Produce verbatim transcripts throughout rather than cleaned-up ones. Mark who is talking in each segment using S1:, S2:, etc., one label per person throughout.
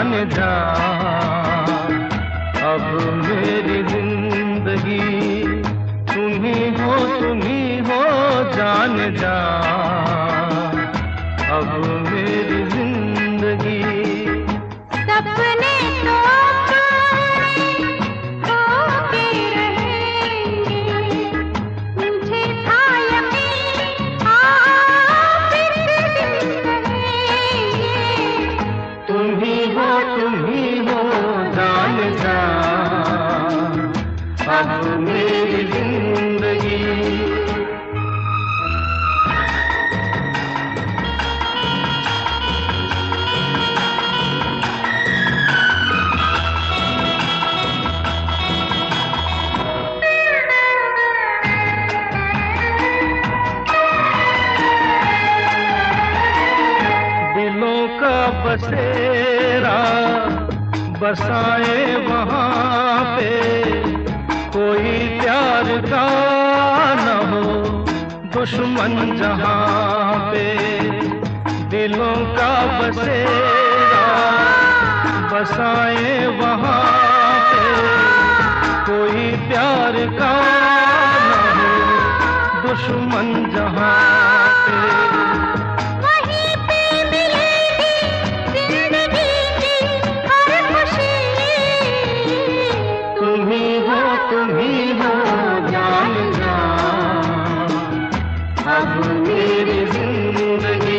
S1: जान जा, अब मेरी जिंदगी तुम्ही हो, तुम्ही हो जान जा, अब मेरी जिंदगी।
S2: सपने तो होके रहेंगे, मुझे था यकीन आप फिर दिन रहेंगे।
S1: तुम्ही हो, तुम्ही हो जान जा, अब मेरी जिंदगी। बसेरा बसाए वहाँ पे, कोई प्यार का न हो दुश्मन जहाँ पे। दिलों का बसेरा बसाए वहाँ पे, कोई प्यार का न हो दुश्मन जहाँ पे। तुम्ही हो जान जा, अब मेरी जिंदगी।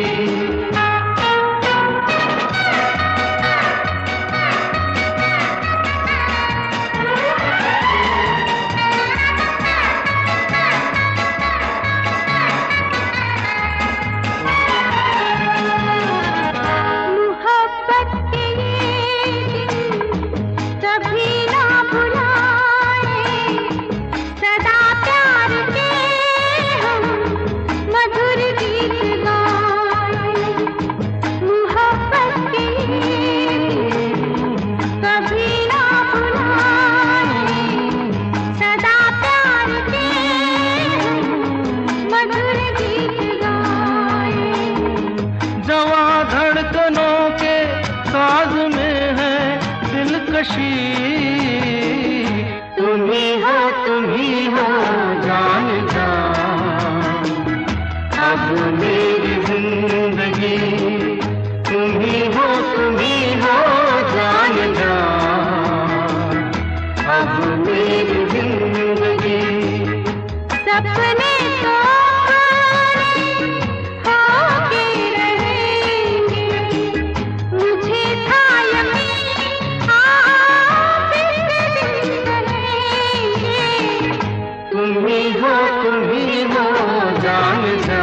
S2: मोहब्बत के ये दिन कभी ना भुलाए, सदा प्यार के हम मधुर गीत गाए। मोहब्बत के ये दिन कभी ना भुलाए, सदा प्यार के हम मधुर गीत गाए।
S1: जवां धड़कनों के साज में है दिलकशी, तुम्ही हो, तुम्ही हो जान जा, अब मेरी जिंदगी। तुम्ही हो, तुम्ही हो जान जा, अब मेरी जिंदगी।
S2: सपने तो होके रहेंगे, मुझे था यकीन आप फिर दिन रहेंगे।
S1: तुम्ही हो, तुम्ही हो जान जा,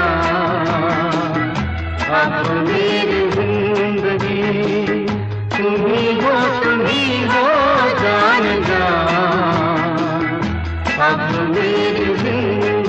S1: अब मेरी जिंदगी। तुम्ही हो, तुम्ही हो जान जा, अब मेरी जिंदगी।